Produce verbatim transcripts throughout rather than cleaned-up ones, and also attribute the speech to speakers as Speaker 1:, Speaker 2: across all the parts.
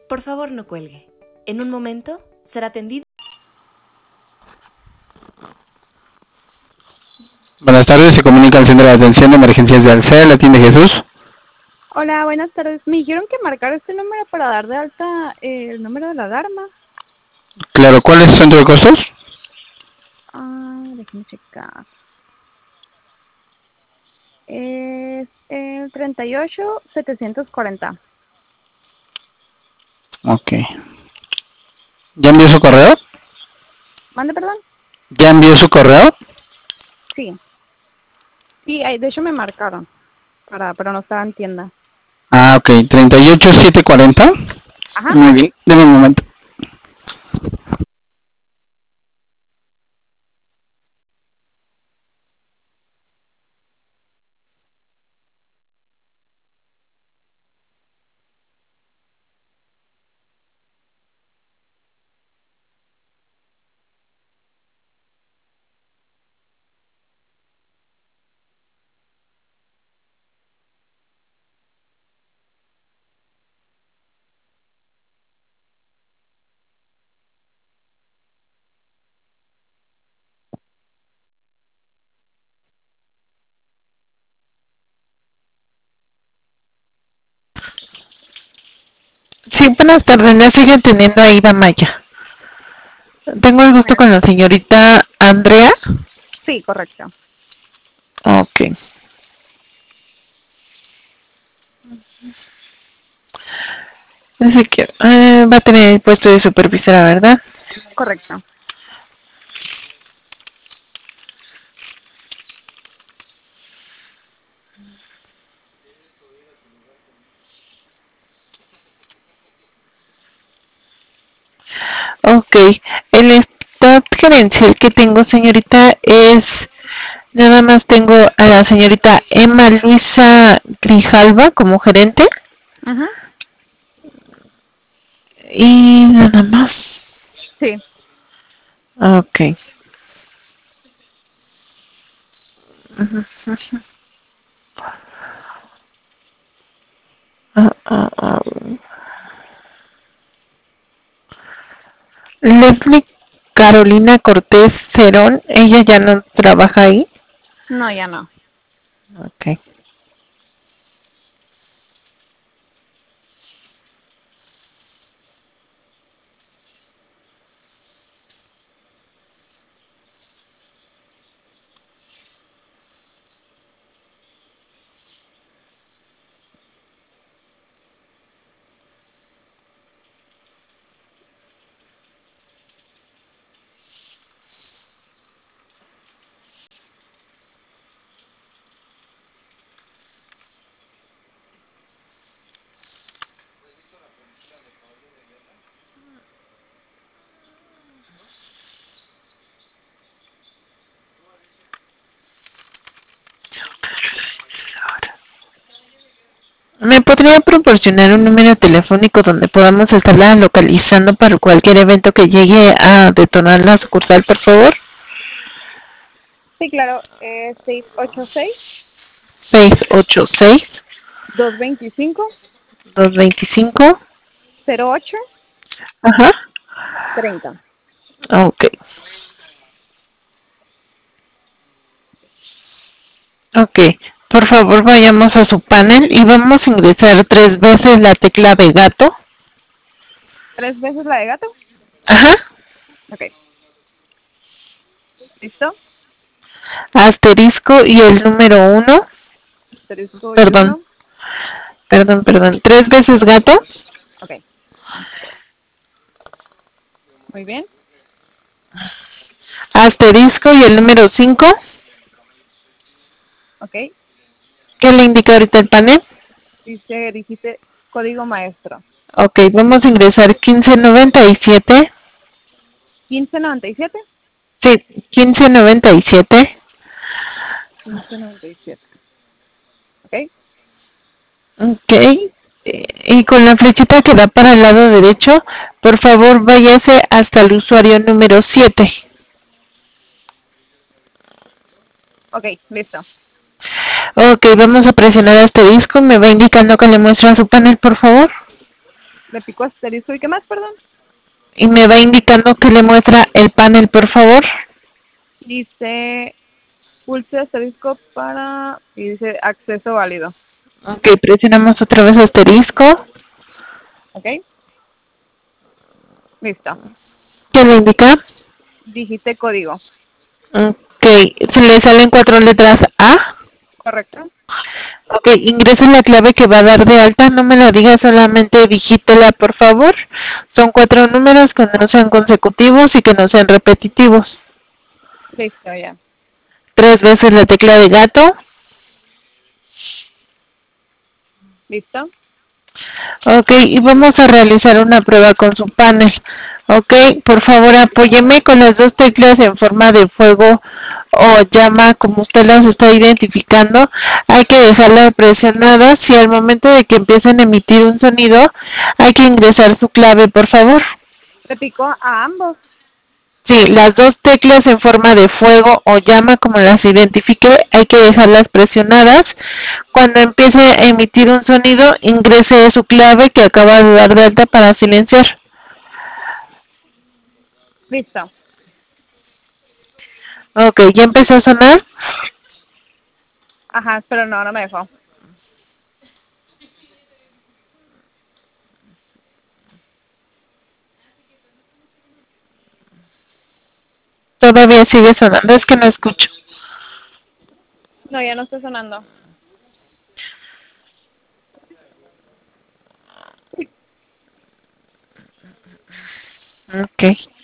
Speaker 1: Por favor, no cuelgue. En un momento será atendido.
Speaker 2: Buenas tardes, se comunica al Centro de Atención de Emergencias de Alcea, ¿la atiende Jesús?
Speaker 3: Hola, buenas tardes. Me dijeron que marcar este número para dar de alta eh, el número de la alarma.
Speaker 2: Claro, ¿cuál es su centro de costos?
Speaker 3: Ah, déjenme checar. Es el treinta y ocho setecientos cuarenta.
Speaker 2: Ok. ¿Ya envió su correo?
Speaker 3: ¿Mande, perdón?
Speaker 2: ¿Ya envió su correo?
Speaker 3: Sí. Sí, ahí, de hecho me marcaron, para, pero no estaba en tienda.
Speaker 2: Ah, ok, treinta y ocho setecientos cuarenta.
Speaker 3: Ajá.
Speaker 2: Muy bien, deme un momento. Sí, buenas tardes, la sigue atendiendo Aida Maya. Tengo el gusto con la señorita Andrea.
Speaker 3: Sí, correcto.
Speaker 2: Ok. Así que eh, va a tener el puesto de supervisora, ¿verdad?
Speaker 3: Correcto.
Speaker 2: Ok. El staff gerencial que tengo, señorita, es... Nada más tengo a la señorita Emma Luisa Grijalva como gerente.
Speaker 3: Ajá.
Speaker 2: Y nada más.
Speaker 3: Sí.
Speaker 2: Ok. Uh-huh, uh-huh. Uh, uh, uh. Leslie Carolina Cortés Cerón, ella ya no trabaja ahí.
Speaker 3: No, ya no.
Speaker 2: Ok. ¿Me podría proporcionar un número telefónico donde podamos estarla localizando para cualquier evento que llegue a detonar la sucursal, por favor?
Speaker 3: Sí, claro. Eh, seis ocho seis,
Speaker 2: seis ocho seis,
Speaker 3: dos veinticinco,
Speaker 2: dos veinticinco.
Speaker 3: cero ocho,
Speaker 2: Ajá.
Speaker 3: treinta.
Speaker 2: Ok. Ok. Por favor, vayamos a su panel y vamos a ingresar tres veces la tecla de gato.
Speaker 3: ¿Tres veces la de gato?
Speaker 2: Ajá.
Speaker 3: Ok. ¿Listo?
Speaker 2: Asterisco y el número uno.
Speaker 3: Asterisco y
Speaker 2: Perdón.
Speaker 3: uno.
Speaker 2: Perdón, perdón. Tres veces gato.
Speaker 3: Ok. Muy bien.
Speaker 2: Asterisco y el número cinco.
Speaker 3: Ok.
Speaker 2: ¿Qué le indica ahorita el panel?
Speaker 3: Dice, dijiste código maestro.
Speaker 2: Ok, vamos a ingresar quince noventa y siete.
Speaker 3: quince noventa y siete.
Speaker 2: Sí, quince noventa y siete.
Speaker 3: quince noventa y siete. Ok.
Speaker 2: Ok. Y con la flechita que da para el lado derecho, por favor váyase hasta el usuario número siete.
Speaker 3: Ok, listo.
Speaker 2: Ok, vamos a presionar asterisco. Me va indicando que le muestra su panel, por favor.
Speaker 3: Le pico asterisco. ¿Y qué más, perdón?
Speaker 2: Y me va indicando que le muestra el panel, por favor.
Speaker 3: Dice pulse asterisco para... y dice acceso válido.
Speaker 2: Ok, presionamos otra vez asterisco.
Speaker 3: ¿Ok? Listo.
Speaker 2: ¿Qué le indica?
Speaker 3: Digite código.
Speaker 2: Ok, se le salen cuatro letras A.
Speaker 3: ¿Correcto?
Speaker 2: Ok, ingrese la clave que va a dar de alta, no me la diga, solamente digítela por favor. Son cuatro números que no sean consecutivos y que no sean repetitivos.
Speaker 3: Listo, ya.
Speaker 2: Tres veces la tecla de gato.
Speaker 3: ¿Listo?
Speaker 2: Ok, y vamos a realizar una prueba con su panel. Ok, por favor apóyeme con las dos teclas en forma de fuego o llama, como usted las está identificando. Hay que dejarlas presionadas y al momento de que empiecen a emitir un sonido, hay que ingresar su clave, por favor.
Speaker 3: Le pico a ambos.
Speaker 2: Sí, las dos teclas en forma de fuego o llama, como las identifique, hay que dejarlas presionadas. Cuando empiece a emitir un sonido, ingrese su clave que acaba de dar de alta para silenciar.
Speaker 3: Listo.
Speaker 2: Ok, ¿ya empezó a sonar?
Speaker 3: Ajá, pero no, no me dejó.
Speaker 2: Todavía sigue sonando, es que no escucho.
Speaker 3: No, ya no está sonando.
Speaker 2: Ok.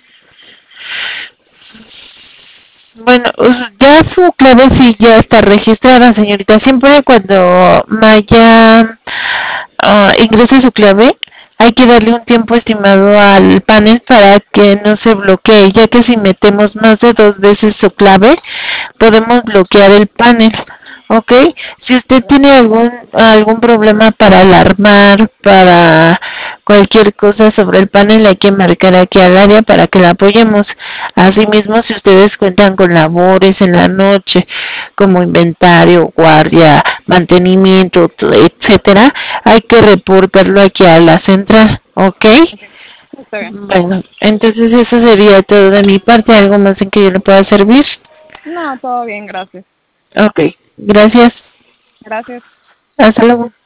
Speaker 2: Bueno, ya su clave sí ya está registrada, señorita. Siempre cuando Maya uh, ingrese su clave, hay que darle un tiempo estimado al panel para que no se bloquee, ya que si metemos más de dos veces su clave, podemos bloquear el panel. Ok, si usted tiene algún algún problema para alarmar, para cualquier cosa sobre el panel, hay que marcar aquí al área para que la apoyemos. Asimismo, si ustedes cuentan con labores en la noche, como inventario, guardia, mantenimiento, etcétera, hay que reportarlo aquí a la central, ¿ok?
Speaker 3: Está bien.
Speaker 2: Bueno, entonces eso sería todo de mi parte. ¿Algo más en que yo le pueda servir?
Speaker 3: No, todo bien, gracias.
Speaker 2: Ok, gracias.
Speaker 3: Gracias.
Speaker 2: Hasta luego.